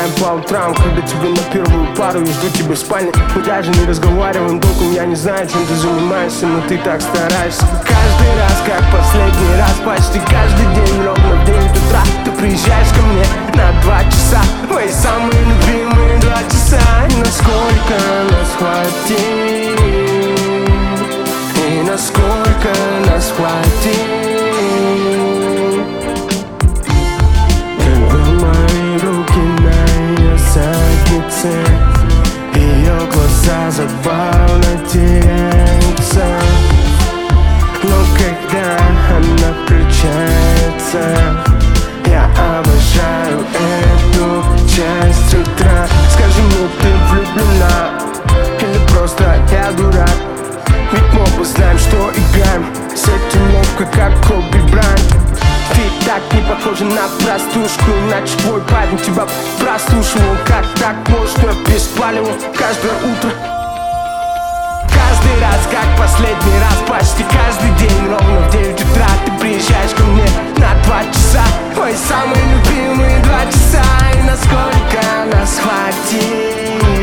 гуляем по утрам, когда тебе на первую пару. Я жду тебя в спальне, мы даже не разговариваем толком. Я не знаю, чем ты занимаешься, но ты так стараешься. Каждый раз, как последний раз, почти каждый день, ровно в 9 утра ты приезжаешь ко мне на 2 часа. Мои самые любимые 2 часа. И насколько нас хватит, и насколько нас хватит, когда мои руки на ее заднице, ее глаза забавно теряются. Но когда она включается, я обожаю эту часть утра. Скажи мне, ты влюблена или просто я дурак? Ведь мы оба знаем, что играем с этим ловко, как Коби Брайант. Ты так не похожа на простушку, иначе твой парень тебя прослушивал. Как так может, что я беспалево каждое утро? Каждый раз, как последний раз, почти каждый день, ровно в 9 утра ты приезжаешь ко мне на 2 часа. Мои самые любимые 2 часа. И насколько нас хватит,